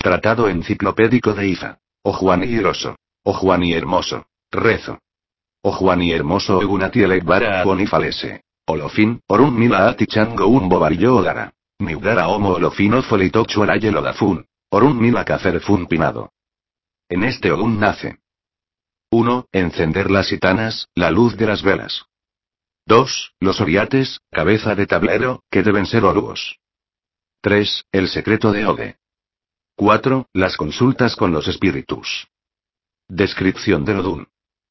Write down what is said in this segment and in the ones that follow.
Tratado enciclopédico de Ifa. O Juani Iroso. O Juani Hermoso. Rezo. O Juani Hermoso Ogunati Elegbara Bonifalese. Olofin, Orun Mila Ati Chango Un Bobarillo Odara. Miudara Homo Olofino Folitocho Arayel Odafun. Orun Mila Cacerfun Pinado. En este Ogun nace. 1. Encender las sitanas, la luz de las velas. 2. Los oriates, cabeza de tablero, que deben ser oruos. 3. El secreto de Ode. 4. Las consultas con los espíritus. Descripción del Odún.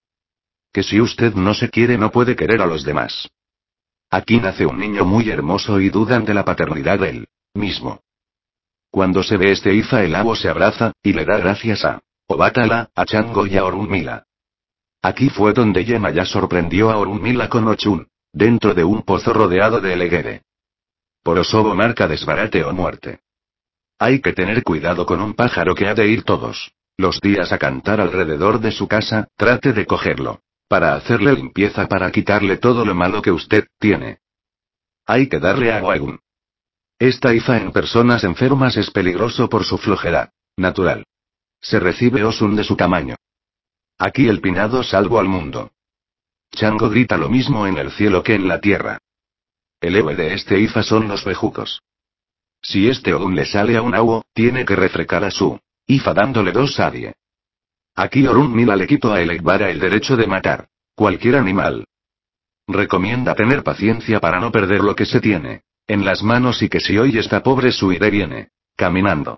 Que si usted no se quiere no puede querer a los demás. Aquí nace un niño muy hermoso y dudan de la paternidad de él mismo. Cuando se ve este Ifa el agua se abraza, y le da gracias a Obatala, a Chango y a Orunmila. Aquí fue donde Yemaya sorprendió a Orunmila con Ochun, dentro de un pozo rodeado de Elegere. Por Osobo marca desbarate o muerte. Hay que tener cuidado con un pájaro que ha de ir todos los días a cantar alrededor de su casa, trate de cogerlo. Para hacerle limpieza para quitarle todo lo malo que usted tiene. Hay que darle agua Egun. Esta Ifa en personas enfermas es peligroso por su flojera natural. Se recibe Osun de su tamaño. Aquí el pinado salvo al mundo. Chango grita lo mismo en el cielo que en la tierra. El héroe de este Ifa son los bejucos. Si este Ogun le sale a un awo, tiene que refrecar a su Ifa dándole 2 adie. Aquí Orunmila le quitó a Elegbara el derecho de matar cualquier animal. Recomienda tener paciencia para no perder lo que se tiene en las manos y que si hoy está pobre su iré viene caminando.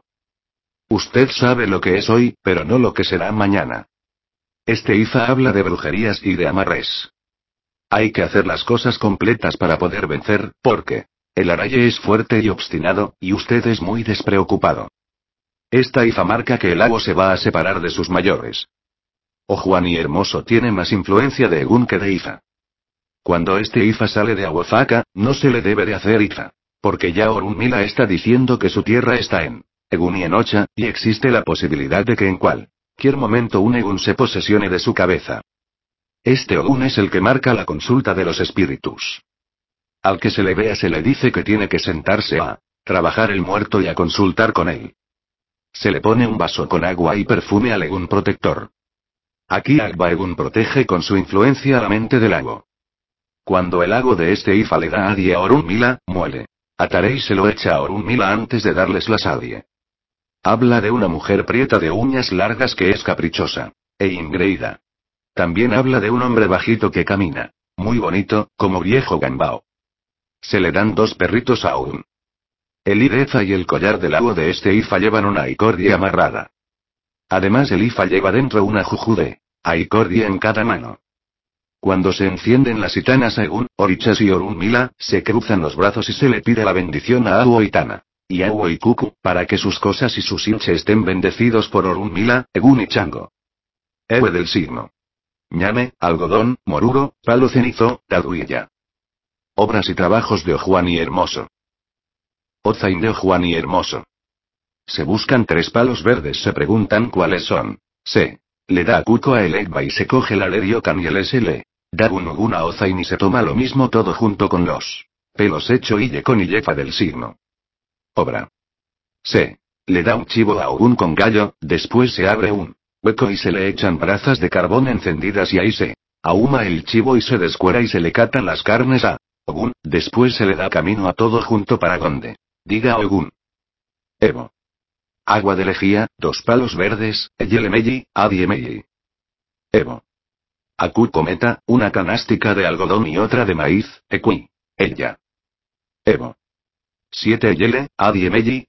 Usted sabe lo que es hoy, pero no lo que será mañana. Este Ifa habla de brujerías y de amarres. Hay que hacer las cosas completas para poder vencer, porque el araye es fuerte y obstinado, y usted es muy despreocupado. Esta Ifa marca que el agua se va a separar de sus mayores. O Juani Hermoso tiene más influencia de Egun que de Ifa. Cuando este Ifa sale de Aguafaca, no se le debe de hacer Ifa. Porque ya Orunmila está diciendo que su tierra está en Egun y en Ocha, y existe la posibilidad de que en cualquier momento un Egun se posesione de su cabeza. Este Ogun es el que marca la consulta de los espíritus. Al que se le vea se le dice que tiene que sentarse a trabajar el muerto y a consultar con él. Se le pone un vaso con agua y perfume al Egun protector. Aquí Agba Egun protege con su influencia a la mente del lago. Cuando el lago de este Ifa le da adie a Orunmila, muele. Atarei se lo echa a Orunmila antes de darles las adie. Habla de una mujer prieta de uñas largas que es caprichosa e ingreída. También habla de un hombre bajito que camina muy bonito, como viejo gambao. Se le dan 2 perritos a Orun. El Irefa y el collar del lago de este Ifa llevan una aicordia amarrada. Además el Ifa lleva dentro una juju de aicordia en cada mano. Cuando se encienden las itanas a Egun, Orichas y Orunmila, se cruzan los brazos y se le pide la bendición a Awo Itana y Awo y Kuku, para que sus cosas y sus hinche estén bendecidos por Orunmila, Egun y Chango. Ewe del signo. Ñame, algodón, moruro, palo cenizo, taduilla. Obras y trabajos de Ojuani Hermoso. Ozain de Ojuani Hermoso. Se buscan 3 palos verdes, se preguntan cuáles son. Se le da a Kuko a Elegba y se coge la Leriokan y el SL. Da un a Ozain y se toma lo mismo todo junto con los pelos hecho y con y yefa del signo. Obra. Se le da un chivo a Ogun con gallo, después se abre un hueco y se le echan brazas de carbón encendidas y ahí se ahuma el chivo y se descuera y se le catan las carnes a Ogun, después se le da camino a todo junto para donde diga Ogun. Evo. Agua de lejía, 2 palos verdes, Eyelemeyi, Adiemeyi. Evo. Aku cometa, una canástica de algodón y otra de maíz, Ekui. Ella. Evo. 7 Eyele, Adiemeyi,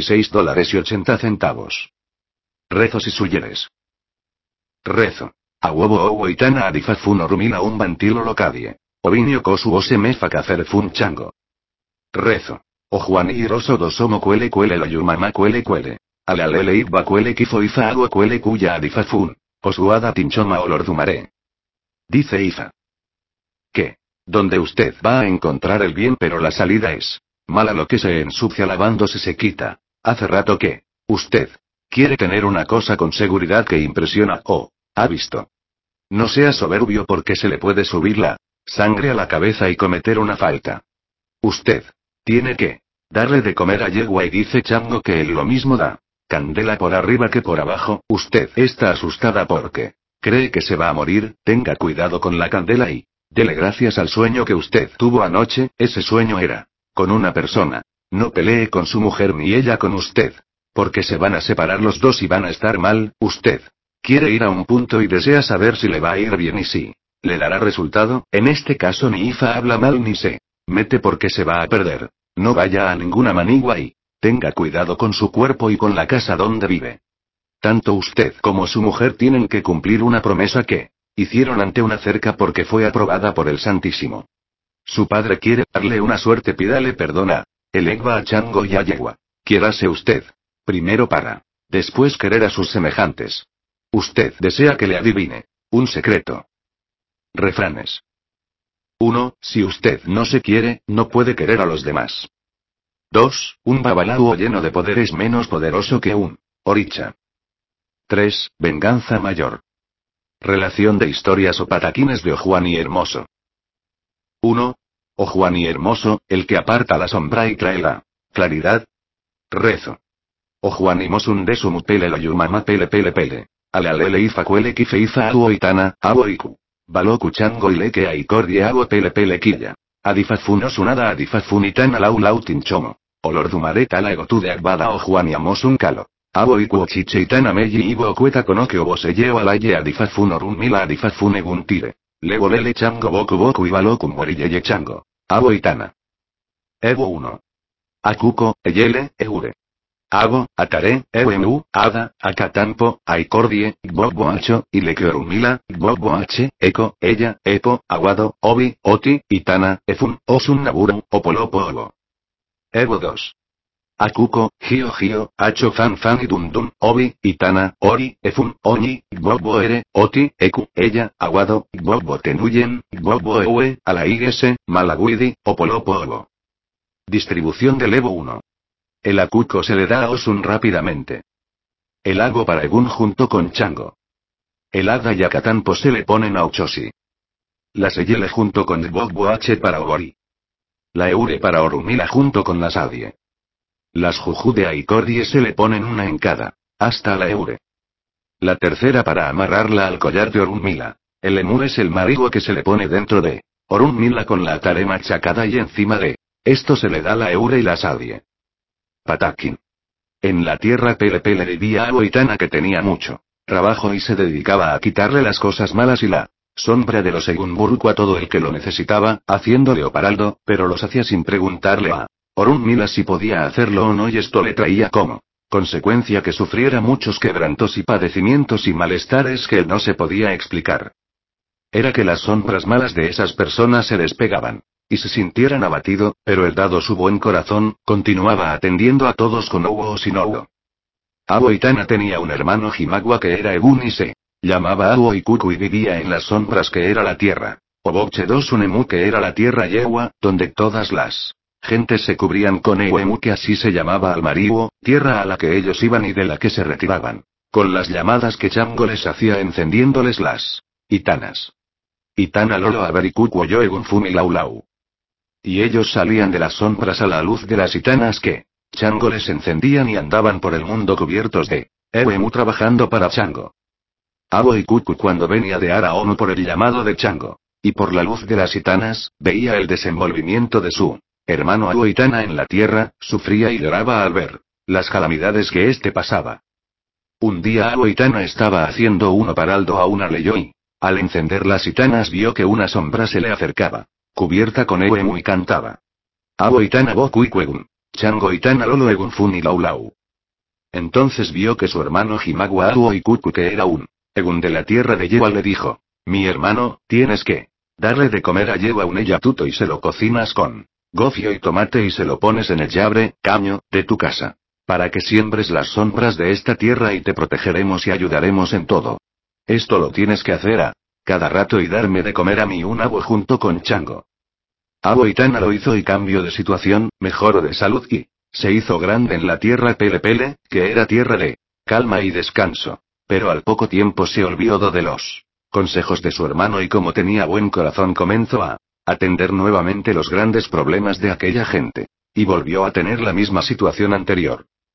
$16.80. Rezos y suyeres. Rezo. A huevo owo itana adifafun orumila un vantilo locadie. Ovinio kosu ose mefa fun chango. Rezo. O Juan y Roso dosomo cuele la yumama cuele. Alalele ibba cuele kifo ifa agua cuele cuya adifafun. Osuada tinchoma olordumaré. Dice Ifa. ¿Qué? Donde usted va a encontrar el bien pero la salida es mala, lo que se ensucia lavándose se quita. Hace rato que usted quiere tener una cosa con seguridad que impresiona o ha visto. No sea soberbio porque se le puede subir la sangre a la cabeza y cometer una falta. Usted tiene que darle de comer a yegua y dice Chango que él lo mismo da. Candela por arriba que por abajo. Usted está asustada porque cree que se va a morir. Tenga cuidado con la candela y dele gracias al sueño que usted tuvo anoche. Ese sueño era con una persona. No pelee con su mujer ni ella con usted. Porque se van a separar los dos y van a estar mal. Usted quiere ir a un punto y desea saber si le va a ir bien y si le dará resultado. En este caso ni Ifa habla mal ni se mete porque se va a perder. No vaya a ninguna manigua y tenga cuidado con su cuerpo y con la casa donde vive. Tanto usted como su mujer tienen que cumplir una promesa que hicieron ante una cerca porque fue aprobada por el Santísimo. Su padre quiere darle una suerte. Pídale perdón a el Egba, a Chango y a Yegua. Quiérase usted primero para después querer a sus semejantes. Usted desea que le adivine un secreto. Refranes. 1. Si usted no se quiere, no puede querer a los demás. 2. Un babalao lleno de poder es menos poderoso que un oricha. 3. Venganza mayor. Relación de historias o pataquines de Ojuani Hermoso. 1. Ojuani Hermoso, el que aparta la sombra y trae la claridad. Rezo. Ojuani Mosun de Sumupele lo yumama pele pele pele. Alealele ifa cuele kife ifa awo itana, awo iku. Baloku chango y leke aikordie awo pele pele quilla. Adifafuno sunada adifafunitana lau lau tinchomo. Olordumare tala egotude agbada Ojuani Amosun calo. Abo iku ochiche itana meji ibo okueta konoke oboseyeo alaye adifafun orun mila adifafun eguntire. Lego lele chango boku boku y baloku moriyeye chango. Abo itana. Ego 1. Akuko, eyele, eure. Abo, atare, ewemu, ada, akatampo, aikordie, gbogbo hacho, y lekeorumila, gbogbo hache, eko, ella, epo, aguado, obi, oti, itana, efun, osun naburu, opolopo obo. Ego 2. Akuko, gio, hacho fan fan y dundum, obi, itana, ori, efun, oñi, gbogbo ere, oti, eku, ella, aguado, gbogbo tenuyen, gbogbo ewe, alaigese, malaguidi, opolopo obo. Distribución del Evo 1. El Akuko se le da a Osun rápidamente. El Ago para Egun junto con Chango. El Ada y Akatampo se le ponen a Uchoshi. La Seyele junto con Gbogbo H para Ogori. La Eure para Orumila junto con la Sadie. Las Juju de Aikordie se le ponen una en cada, hasta la Eure. La tercera para amarrarla al collar de Orunmila. El Emu es el marido que se le pone dentro de Orunmila con la atare machacada y encima de esto se le da la Eure y la Sadie. Patakin. En la tierra Pele Pele vivía Awo Itana que tenía mucho trabajo y se dedicaba a quitarle las cosas malas y la sombra de los Egunburku a todo el que lo necesitaba, haciéndole oparaldo, pero los hacía sin preguntarle a Orunmila si podía hacerlo o no y esto le traía como consecuencia que sufriera muchos quebrantos y padecimientos y malestares que él no se podía explicar. Era que las sombras malas de esas personas se despegaban y se sintieran abatido, pero él dado su buen corazón, continuaba atendiendo a todos con Owo o sin Owo. Awo Itana tenía un hermano Himagwa que era Egun y se llamaba Awo Ikuku y vivía en las sombras que era la tierra. Oboche Dosunemu que era la tierra Yewa, donde todas las gentes se cubrían con Ewemu que así se llamaba al Mariwo, tierra a la que ellos iban y de la que se retiraban, con las llamadas que Chango les hacía encendiéndoles las Itanas. Itana Lolo Abarikuku yo Egun Fumi Lau Lau. Y ellos salían de las sombras a la luz de las Itanas que Chango les encendían y andaban por el mundo cubiertos de Ewemu trabajando para Chango. Awo Ikuku cuando venía de Araonu por el llamado de Chango, y por la luz de las Itanas, veía el desenvolvimiento de su hermano Awo Itana en la tierra, sufría y lloraba al ver las calamidades que éste pasaba. Un día Awo Itana estaba haciendo un oparaldo a una leyoi. Al encender las Itanas vio que una sombra se le acercaba, cubierta con Ewemu y cantaba. Awo Itana Boku Ikuegun. Chango Itana Lolo Egun Funi Lau Lau. Entonces vio que su hermano Himagwa Awo Ikuku que era un Egun de la tierra de Yewa le dijo, mi hermano, tienes que darle de comer a Yewa un eyatuto y se lo cocinas con gofio y tomate y se lo pones en el llabre, caño, de tu casa. Para que siembres las sombras de esta tierra y te protegeremos y ayudaremos en todo. Esto lo tienes que hacer a cada rato y darme de comer a mí un abo junto con Chango. Awo Itana lo hizo y cambio de situación, mejoró de salud y se hizo grande en la tierra Pele Pele, que era tierra de calma y descanso. Pero al poco tiempo se olvidó de los consejos de su hermano y como tenía buen corazón comenzó a atender nuevamente los grandes problemas de aquella gente. Y volvió a tener la misma situación anterior.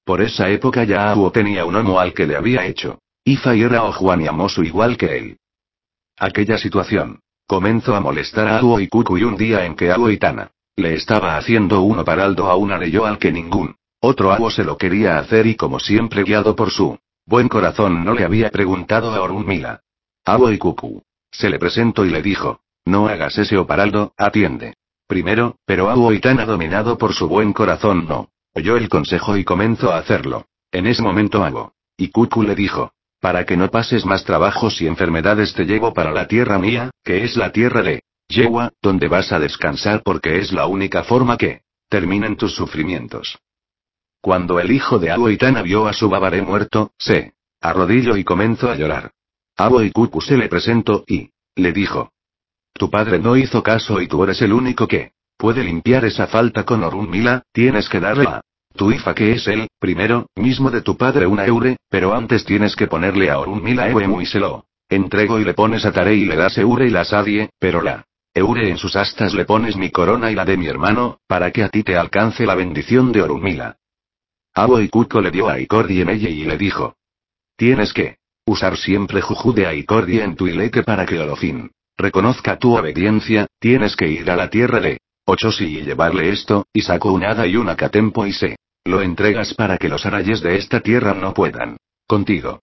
Por esa época ya Awo tenía un homo al que le había hecho Ifa y era Ojuaniamosu igual que él. Aquella situación comenzó a molestar a Awo y Kuku y un día en que Awo y Tana le estaba haciendo uno paraldo a un arello al que ningún otro Awo se lo quería hacer y como siempre guiado por su buen corazón no le había preguntado a Orunmila. Awo y Kuku se le presentó y le dijo, no hagas ese oparaldo, atiende. Primero, pero Awo y Tana dominado por su buen corazón no oyó el consejo y comenzó a hacerlo. En ese momento Awo y Kuku le dijo, para que no pases más trabajos y enfermedades te llevo para la tierra mía, que es la tierra de Yewa, donde vas a descansar porque es la única forma que terminen tus sufrimientos. Cuando el hijo de Awo y Tana vio a su Babaré muerto, se arrodilló y comenzó a llorar. Awo y Kuku se le presentó y le dijo, tu padre no hizo caso y tú eres el único que puede limpiar esa falta con Orunmila, tienes que darle a tu Ifa que es el primero mismo de tu padre una eure, pero antes tienes que ponerle a Orunmila Ewemu y se lo entrego y le pones a Tare y le das eure y la sadie, pero la eure en sus astas le pones mi corona y la de mi hermano, para que a ti te alcance la bendición de Orunmila. Awo y Kuko le dio a Aikordie Melle y le dijo, tienes que usar siempre Juju de Aikordie en tu ilete para que Olofin reconozca tu obediencia, tienes que ir a la tierra de Ochoshi y llevarle esto, y saco un hada y una catempo y se lo entregas para que los arayes de esta tierra no puedan contigo.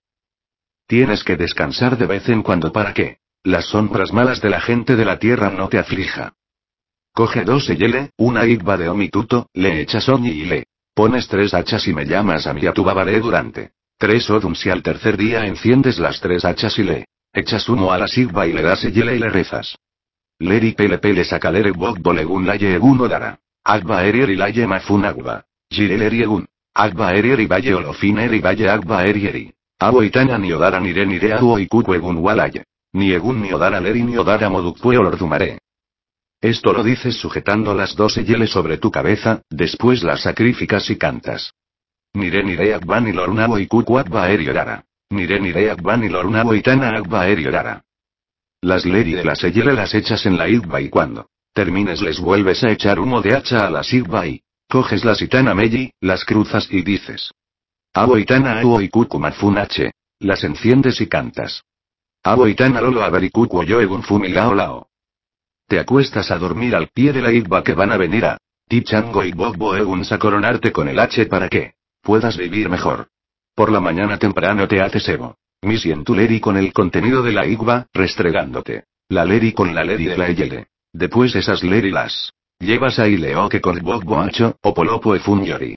Tienes que descansar de vez en cuando para que las sombras malas de la gente de la tierra no te aflija. Coge 2 eyele, una igba de omituto, le echas oñi y le pones 3 hachas y me llamas a mí a tu babaré durante 3 odums y al tercer día enciendes las 3 hachas y le echas humo a la sigba y le das eyele y le rezas. Leri pele pele sakalere bog bolegun laye egun odara. Agba erier y laye mafun agba. Gireleri egun. Agba erier y valle olofin eri valle agba erieri. Abo y Tana ni odara nire nire abuo y kuku egun walaye. Ni egun ni odara leri ni odara modukpue olordumaré. Esto lo dices sujetando las 2 yeles sobre tu cabeza, después las sacrificas y cantas. Nire agba ni lorunabo y kuku agba eriorara. Nire agba ni lorunabo y Tana agba eriorara. Las leri de la Seyele las echas en la igba y cuando termines les vuelves a echar humo de hacha a la sigba y coges la sitana Meji, las cruzas y dices. Abo itana awo y kuku mafunache. Las enciendes y cantas. Abo itana lolo abarikuku yo egun fumilao lao. Te acuestas a dormir al pie de la igba que van a venir a Tichango y Bogbo eguns a coronarte con el H para que puedas vivir mejor. Por la mañana temprano te haces Evo. Misi en tu leri con el contenido de la igba, restregándote. La leri con la leri de la eyele. Después esas leri las llevas a Ileoke con Bogbo Hacho, o Polopo e Funyori.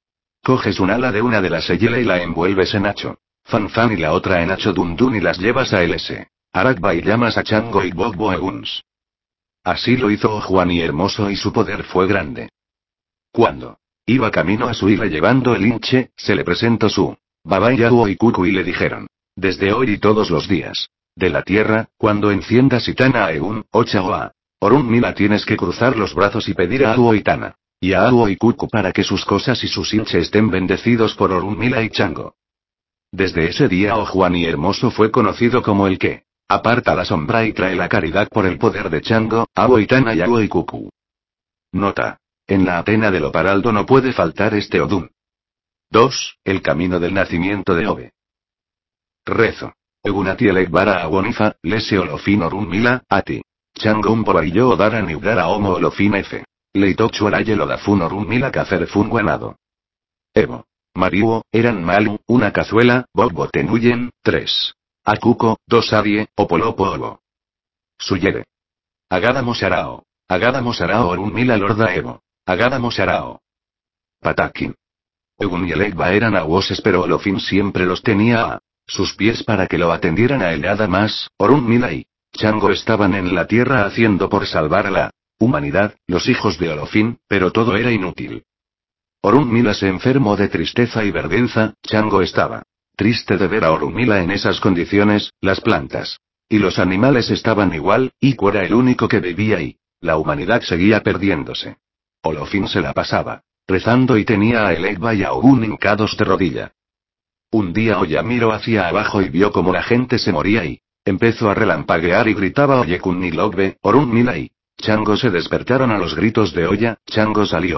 Coges un ala de una de las eyele y la envuelves en Hacho. Fanfan y la otra en Hacho Dundun y las llevas a LS. Arakba y llamas a Chango y Bogbo Eguns. Así lo hizo Juan y Hermoso y su poder fue grande. Cuando iba camino a su isla llevando el hinche, se le presentó su Baba Yahuo y Kuku y le dijeron. Desde hoy y todos los días de la tierra, cuando enciendas Itana a Egun, Ochaoa, Orunmila tienes que cruzar los brazos y pedir a Awo Itana y a Awo y Kuku para que sus cosas y sus hinche estén bendecidos por Orunmila y Chango. Desde ese día Juan y Hermoso fue conocido como el que aparta la sombra y trae la caridad por el poder de Chango, Awo Itana y Awo y Kuku. Nota. En la Atena del Oparaldo no puede faltar este Odun. 2. El camino del nacimiento de Obe. Rezo. Egunati elegbara a Wonifa, lese olofin Orunmila, ati. Chango un yo odara ni udara homo olofin f. Leitochu araye lodafun Orunmila cacer fun guanado. Evo. Mariuo, eran malu, una cazuela, bogbo tenuyen, 3. Akuko, 2 adie, opolopo ovo. Suyere. Agádamo sarao. Agádamo sarao Orunmila lorda Evo. Agádamo sarao. Patakin. Egun y Elegba eran aguoses pero Olofin siempre los tenía a sus pies para que lo atendieran a él. Además, Orunmila y Chango estaban en la tierra haciendo por salvar a la humanidad, los hijos de Olofin, pero todo era inútil. Orunmila se enfermó de tristeza y vergüenza, Chango estaba triste de ver a Orunmila en esas condiciones, las plantas y los animales estaban igual, Iku era el único que vivía y la humanidad seguía perdiéndose. Olofin se la pasaba rezando y tenía a Elegba y a Ogun hincados de rodilla. Un día Oya miró hacia abajo y vio como la gente se moría y empezó a relampaguear y gritaba Oyekun ni Logbe, Orunmila y Chango se despertaron a los gritos de Oya. Chango salió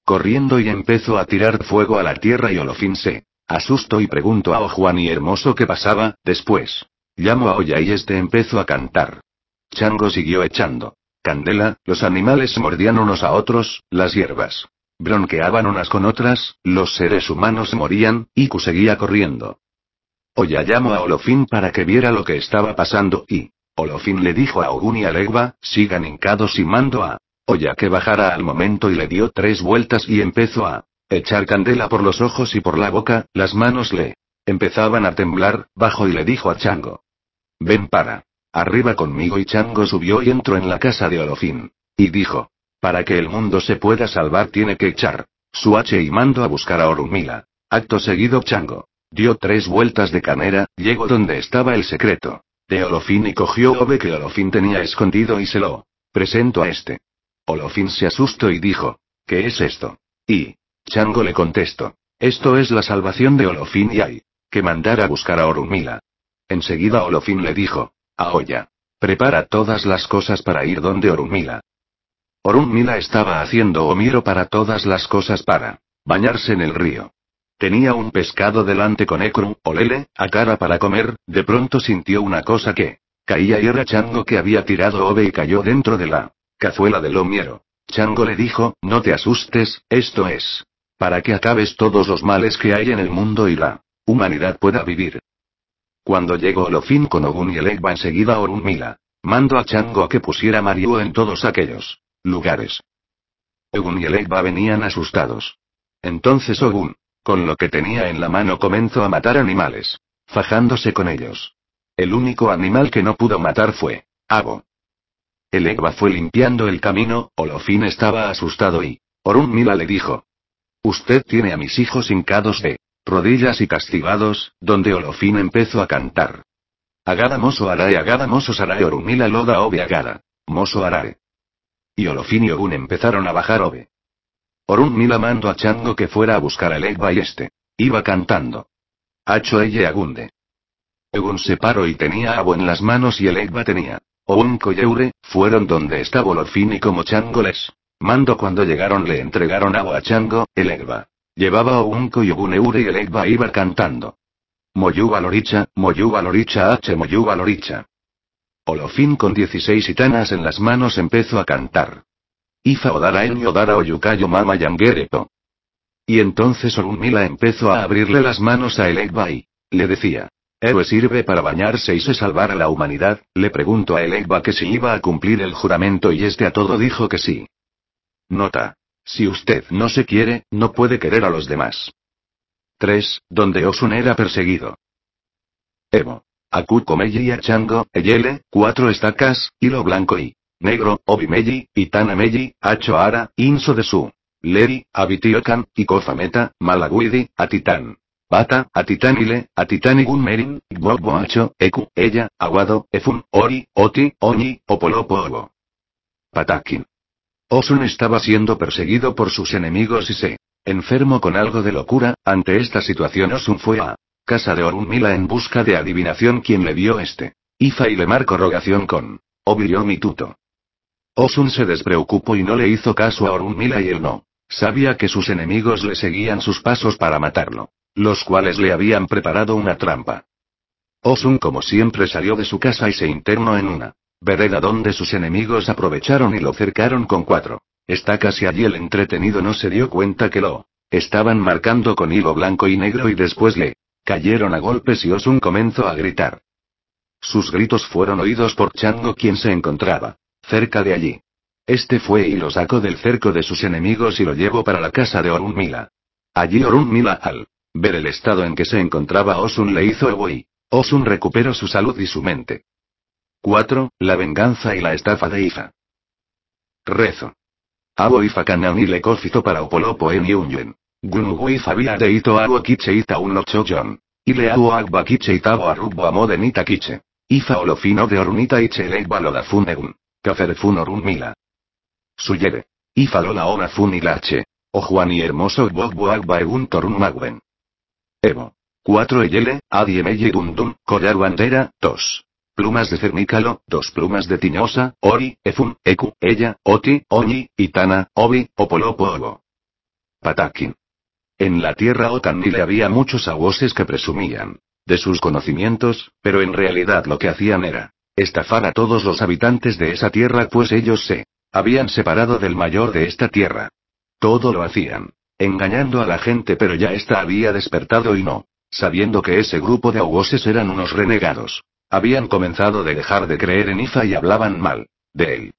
corriendo y empezó a tirar fuego a la tierra y Olofín se asustó y preguntó a Ojuan y Hermoso qué pasaba. Después, llamó a Oya y este empezó a cantar. Chango siguió echando candela, los animales mordían unos a otros, las hierbas bronqueaban unas con otras, los seres humanos morían, Iku seguía corriendo. Oya llamó a Olofín para que viera lo que estaba pasando y Olofín le dijo a Ogun y a Legba, sigan hincados y mando a Oya que bajara al momento y le dio 3 vueltas y empezó a echar candela por los ojos y por la boca, las manos le empezaban a temblar, bajó y le dijo a Chango. Ven para arriba conmigo y Chango subió y entró en la casa de Olofín. Y dijo. Para que el mundo se pueda salvar tiene que echar su hache y mando a buscar a Orunmila. Acto seguido Chango dio 3 vueltas de canera, llegó donde estaba el secreto de Olofín y cogió Ove que Olofín tenía escondido y se lo presentó a este. Olofín se asustó y dijo, ¿qué es esto? Y Chango le contestó, esto es la salvación de Olofín y hay que mandar a buscar a Orunmila. Enseguida Olofín le dijo, a Oya, prepara todas las cosas para ir donde Orunmila. Orunmila estaba haciendo omiro para todas las cosas para bañarse en el río. Tenía un pescado delante con Ekru, Olele, a cara para comer, de pronto sintió una cosa que caía y era Chango que había tirado Ove y cayó dentro de la cazuela del omiero. Chango le dijo, no te asustes, esto es para que acabes todos los males que hay en el mundo y la humanidad pueda vivir. Cuando llegó Olofín con Ogun y Elegba enseguida Orunmila mandó a Chango a que pusiera Mariú en todos aquellos lugares. Ogun y Elegba venían asustados. Entonces Ogun, con lo que tenía en la mano comenzó a matar animales, fajándose con ellos. El único animal que no pudo matar fue Abo. Elegba fue limpiando el camino, Olofín estaba asustado y Orunmila le dijo. Usted tiene a mis hijos hincados de rodillas y castigados, donde Olofín empezó a cantar. Agada moso arae agada moso sarae Orunmila loda Ove agada, moso arae. Y Olofín y Ogun empezaron a bajar Ove. Orunmila mandó a Chango que fuera a buscar a Elegba y este iba cantando. Hacho ella agunde. Ogun se paró y tenía a Abo en las manos y Elegba tenía Ounco y Eure, fueron donde estaba Olofín y como Chango les mandó cuando llegaron le entregaron Abo a Chango, Elegba llevaba a Ounco y Ogun Eure y Elegba iba cantando. Moyuba loricha H Moyuba loricha. Olofín con 16 hitanas en las manos empezó a cantar. Ifa odara en odara oyukayo mama yangerepo. Y entonces Orunmila empezó a abrirle las manos a Elegba y le decía. ¿Héroe sirve para bañarse y se salvar a la humanidad? Le preguntó a Elegba que si iba a cumplir el juramento y este a todo dijo que sí. Nota. Si usted no se quiere, no puede querer a los demás. 3. Donde Osun era perseguido. Evo. Akukomeyi y Achango, Eyele, 4 estacas, hilo blanco y negro, Obimeyi, Itanameyi, Acho Ara, Inso de Su. Leri, Abitiokan, Ikofameta, Malaguidi, Atitán. Bata, Atitanile, Atitanigun Merin, Gboacho, Eku, Ella, Aguado, Efun, Ori, Oti, Oñi, Opolopo Obo. Patakin. Osun estaba siendo perseguido por sus enemigos y se enfermó con algo de locura. Ante esta situación Osun fue a casa de Orunmila en busca de adivinación quien le dio este Ifa y le marcó rogación con Obiyomi Tuto. Osun se despreocupó y no le hizo caso a Orunmila y él no sabía que sus enemigos le seguían sus pasos para matarlo, los cuales le habían preparado una trampa. Osun como siempre salió de su casa y se internó en una vereda donde sus enemigos aprovecharon y lo cercaron con 4 estacas y allí el entretenido no se dio cuenta que lo estaban marcando con hilo blanco y negro y después le cayeron a golpes y Osun comenzó a gritar. Sus gritos fueron oídos por Chango quien se encontraba cerca de allí. Este fue y lo sacó del cerco de sus enemigos y lo llevó para la casa de Orunmila. Allí Orunmila al ver el estado en que se encontraba Osun le hizo Ebo y Osun recuperó su salud y su mente. 4. La venganza y la estafa de Ifa. Rezo. Abo Ifa Kanauni le cofito para Opolopo en Yunyen. Gunugu Ifa via de Ito Abo Kiche Ita un Chojon. Ile Abo Agba Kiche Itabo Arrubo Amodenita Kiche. Ifa Olofino de Orunita Iche Elegba Lodafun Egun. Kaferfun Orunmila. Suyere. Ifa Lola Onafun Ilache. Ojuan y Hermoso Gbogbo Agba Egun Torun Magwen. Evo. 4 Eyele, Adiemeyi Dundun, Collar Bandera, 2. Plumas de cernícalo, 2 plumas de tiñosa, Ori, Efun, Eku, Ella, Oti, Oñi, Itana, Obi, Opolopo Obo. Patakin. En la tierra Okanile había muchos aguoses que presumían de sus conocimientos, pero en realidad lo que hacían era estafar a todos los habitantes de esa tierra, pues ellos se habían separado del mayor de esta tierra. Todo lo hacían engañando a la gente, pero ya ésta había despertado y no, sabiendo que ese grupo de aguoses eran unos renegados, habían comenzado de dejar de creer en Ifa y hablaban mal de él.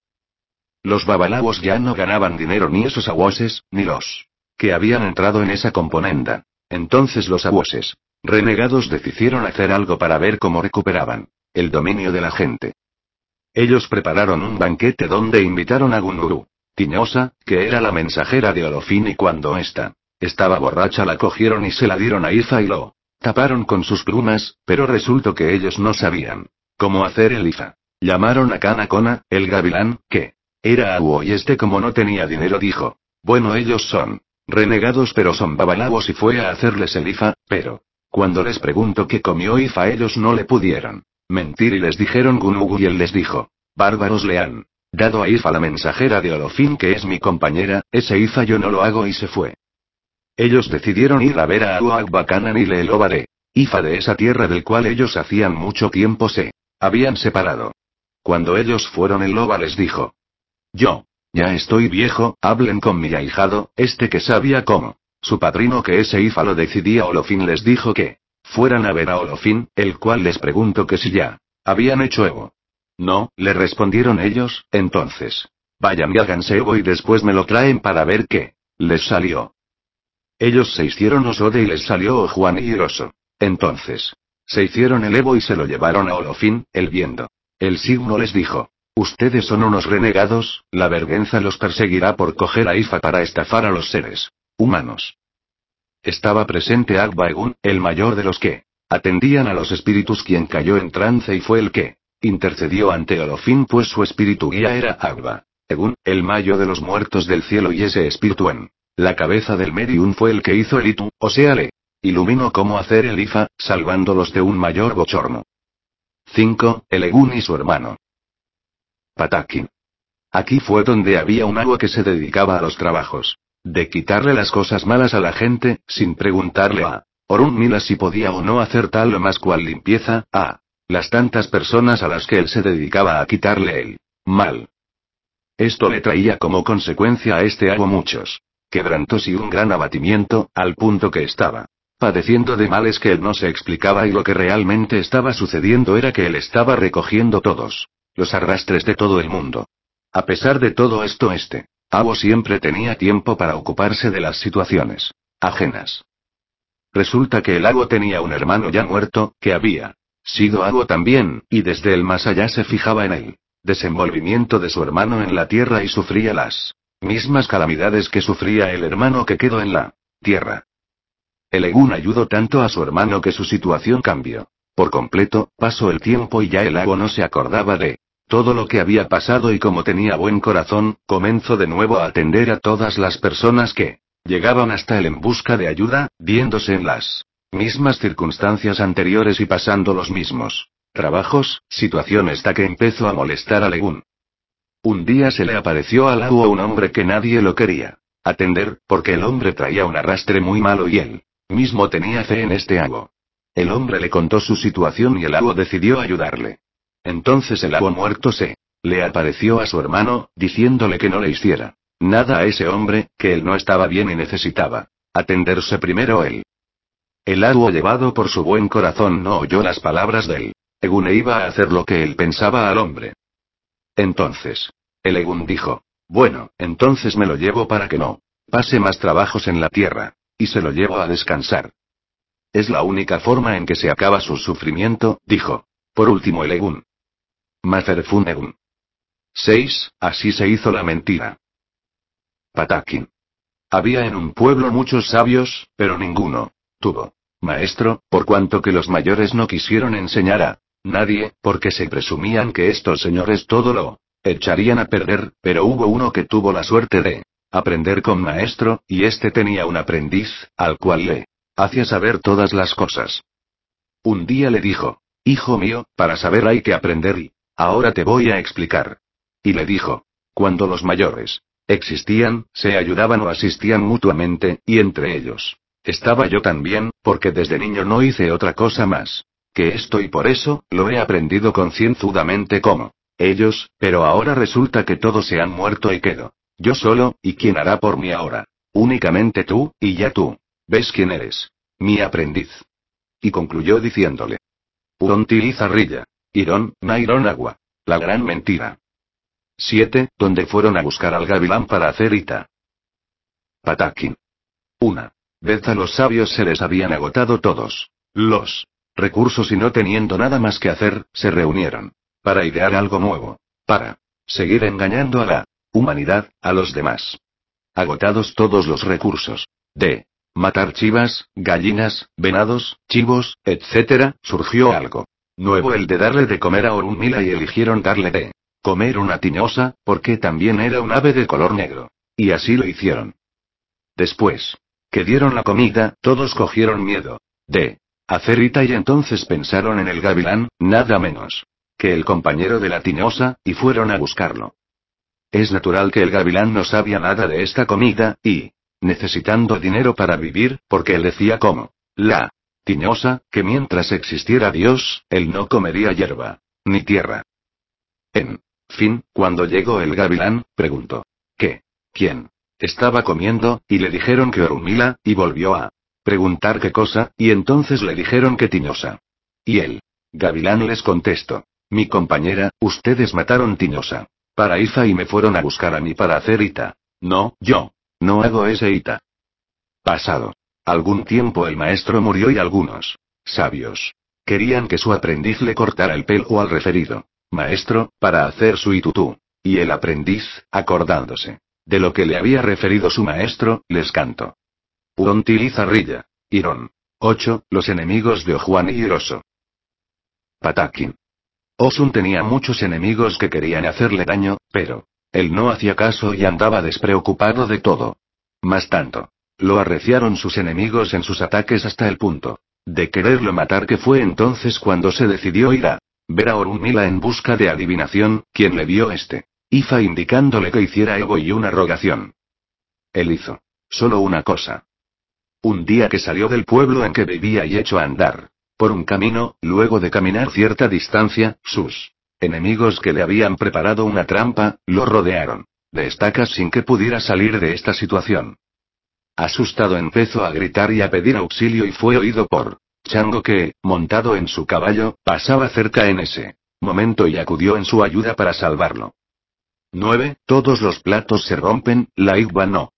Los babalawos ya no ganaban dinero, ni esos aguoses, ni los que habían entrado en esa componenda. Entonces los aguoses renegados decidieron hacer algo para ver cómo recuperaban el dominio de la gente. Ellos prepararon un banquete donde invitaron a Gunuru Tiñosa, que era la mensajera de Olofin, y cuando ésta estaba borracha la cogieron y se la dieron a Ifa y lo taparon con sus plumas, pero resultó que ellos no sabían cómo hacer el Ifa. Llamaron a Kanakona, el gavilán, que era aguo, y como no tenía dinero dijo: bueno, ellos son renegados pero son babalawos, y fue a hacerles el Ifa, pero cuando les preguntó qué comió Ifa ellos no le pudieron mentir y les dijeron Gunugu, y él les dijo: bárbaros, le han dado a Ifa la mensajera de Olofin, que es mi compañera, ese Ifa yo no lo hago, y se fue. Ellos decidieron ir a ver a Aguabakanan y le loba de Ifa de esa tierra del cual ellos hacían mucho tiempo se habían separado. Cuando ellos fueron, el loba les dijo: yo ya estoy viejo, hablen con mi ahijado, que sabía cómo su padrino que ese Ifa lo decidía. Olofin les dijo que fueran a ver a Olofin, el cual les preguntó que si ya habían hecho Evo. No, le respondieron ellos. Entonces vayan y háganse Evo y después me lo traen para ver qué les salió. Ellos se hicieron Osode y les salió Ojuani y Hiroso. Entonces se hicieron el Evo y se lo llevaron a Olofin, él viendo el signo les dijo: ustedes son unos renegados, la vergüenza los perseguirá por coger a Ifa para estafar a los seres humanos. Estaba presente Agba Egun, el mayor de los que atendían a los espíritus, quien cayó en trance y fue el que intercedió ante Olofin, pues su espíritu guía era Agba Egun, el mayo de los muertos del cielo, y ese espíritu en la cabeza del Medium fue el que hizo el Itu, o sea, le iluminó cómo hacer el Ifa, salvándolos de un mayor bochorno. 5. El Egun y su hermano. Patakin. Aquí fue donde había un agua que se dedicaba a los trabajos de quitarle las cosas malas a la gente, sin preguntarle a Orunmila si podía o no hacer tal o más cual limpieza, a las tantas personas a las que él se dedicaba a quitarle el mal. Esto le traía como consecuencia a este agua muchos quebrantos y un gran abatimiento, al punto que estaba padeciendo de males que él no se explicaba, y lo que realmente estaba sucediendo era que él estaba recogiendo todos los arrastres de todo el mundo. A pesar de todo esto, Abo siempre tenía tiempo para ocuparse de las situaciones ajenas. Resulta que el Abo tenía un hermano ya muerto, que había sido Abo también, y desde el más allá se fijaba en el desenvolvimiento de su hermano en la tierra y sufría las mismas calamidades que sufría el hermano que quedó en la tierra. El Egun ayudó tanto a su hermano que su situación cambió por completo. Pasó el tiempo y ya el Abo no se acordaba de todo lo que había pasado, y como tenía buen corazón, comenzó de nuevo a atender a todas las personas que llegaban hasta él en busca de ayuda, viéndose en las mismas circunstancias anteriores y pasando los mismos trabajos, situación esta que empezó a molestar a Egun. Un día se le apareció al Abo un hombre que nadie lo quería atender, porque el hombre traía un arrastre muy malo y él mismo tenía fe en este Abo. El hombre le contó su situación y el Abo decidió ayudarle. Entonces el Abo muerto se le apareció a su hermano, diciéndole que no le hiciera nada a ese hombre, que él no estaba bien y necesitaba atenderse primero él. El Abo, llevado por su buen corazón, no oyó las palabras de él Egun e iba a hacer lo que él pensaba al hombre. Entonces el Egun dijo: bueno, entonces me lo llevo para que no pase más trabajos en la tierra, y se lo llevo a descansar. Es la única forma en que se acaba su sufrimiento, dijo por último el Egun. Maferfun Egun. 6. Así se hizo la mentira. Patakin. Había en un pueblo muchos sabios, pero ninguno tuvo maestro, por cuanto que los mayores no quisieron enseñar a nadie, porque se presumían que estos señores todo lo echarían a perder, pero hubo uno que tuvo la suerte de aprender con maestro, y tenía un aprendiz, al cual le hacía saber todas las cosas. Un día le dijo: hijo mío, para saber hay que aprender y ahora te voy a explicar. Y le dijo: cuando los mayores Existían, se ayudaban o asistían mutuamente, y entre ellos. Estaba yo también, porque desde niño no hice otra cosa más que esto y por eso, lo he aprendido concienzudamente como ellos, pero ahora resulta que todos se han muerto y quedo yo solo, ¿y quién hará por mí ahora? Únicamente tú, y ya tú. ¿Ves quién eres? Mi aprendiz. Y concluyó diciéndole. Urontilizarrilla. Irón, Nairón agua. La gran mentira. 7. Donde fueron a buscar al gavilán para hacer Ita. Patakin. 1. Vez a los sabios se les habían agotado todos los recursos y no teniendo nada más que hacer, se reunieron para idear algo nuevo, para seguir engañando a la humanidad, a los demás. Agotados todos los recursos de matar chivas, gallinas, venados, chivos, etc., surgió algo nuevo, el de darle de comer a Orunmila, y eligieron darle de comer una tiñosa, porque también era un ave de color negro. Y así lo hicieron. Después que dieron la comida, todos cogieron miedo de hacer Ita y entonces pensaron en el gavilán, nada menos que el compañero de la tiñosa, y fueron a buscarlo. Es natural que el gavilán no sabía nada de esta comida, y necesitando dinero para vivir, porque él decía como la tiñosa, que mientras existiera Dios, él no comería hierba, ni tierra. En fin, cuando llegó el gavilán, preguntó ¿qué? ¿Quién estaba comiendo? Y le dijeron que Orunmila, y volvió a preguntar qué cosa, y entonces le dijeron que tiñosa. Y el gavilán les contestó: mi compañera, ustedes mataron tiñosa para Ifa y me fueron a buscar a mí para hacer Ita. No, yo no hago ese Ita. Pasado algún tiempo el maestro murió y algunos sabios querían que su aprendiz le cortara el pelo al referido maestro, para hacer su itutú. Y el aprendiz, acordándose de lo que le había referido su maestro, les cantó. Urontilizarrilla. Irón. 8. Los enemigos de Ojuani y Hiroso. Patakin. Osun tenía muchos enemigos que querían hacerle daño, pero él no hacía caso y andaba despreocupado de todo. Más tanto lo arreciaron sus enemigos en sus ataques hasta el punto de quererlo matar, que fue entonces cuando se decidió ir a ver a Orunmila en busca de adivinación, quien le vio Ifa indicándole que hiciera ego y una rogación. Él hizo solo una cosa. Un día que salió del pueblo en que vivía y echó a andar por un camino, luego de caminar cierta distancia, sus enemigos, que le habían preparado una trampa, lo rodearon de estacas sin que pudiera salir de esta situación. Asustado empezó a gritar y a pedir auxilio, y fue oído por Chango, que, montado en su caballo, pasaba cerca en ese momento y acudió en su ayuda para salvarlo. 9. Todos los platos se rompen, la Igba no.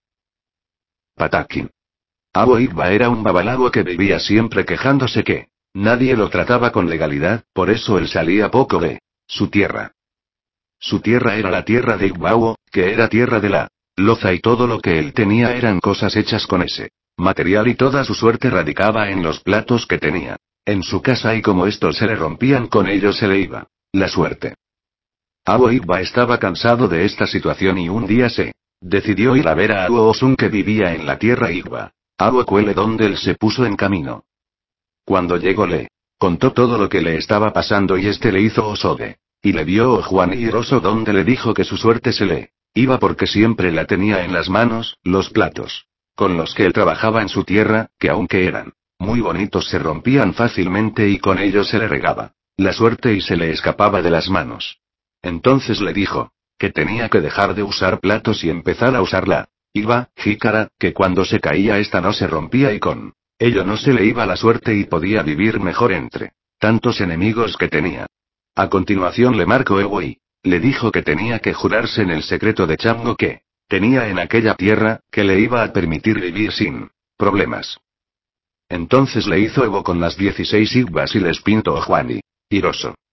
Patakin. Abu Igba era un babalago que vivía siempre quejándose que nadie lo trataba con legalidad, por eso él salía poco de su tierra. Su tierra era la tierra de Igbao, que era tierra de la loza, y todo lo que él tenía eran cosas hechas con ese material, y toda su suerte radicaba en los platos que tenía en su casa, y como estos se le rompían, con ellos se le iba la suerte. Abu Igba estaba cansado de esta situación y un día se decidió ir a ver a Abu Osun, que vivía en la tierra Igba. Abu Kuele, donde él se puso en camino. Cuando llegó le contó todo lo que le estaba pasando y le hizo Osode. Y le vio Ojuani y Hiroso, donde le dijo que su suerte se le iba porque siempre la tenía en las manos, los platos con los que él trabajaba en su tierra, que aunque eran muy bonitos se rompían fácilmente y con ellos se le regaba la suerte y se le escapaba de las manos. Entonces le dijo que tenía que dejar de usar platos y empezar a usarla jícara, que cuando se caía esta no se rompía y con ello no se le iba la suerte y podía vivir mejor entre tantos enemigos que tenía. A continuación le marcó Ewo y le dijo que tenía que jurarse en el secreto de Chango que tenía en aquella tierra, que le iba a permitir vivir sin problemas. Entonces le hizo Ewo con las 16 Igbas y les pintó Ojuani Hiroso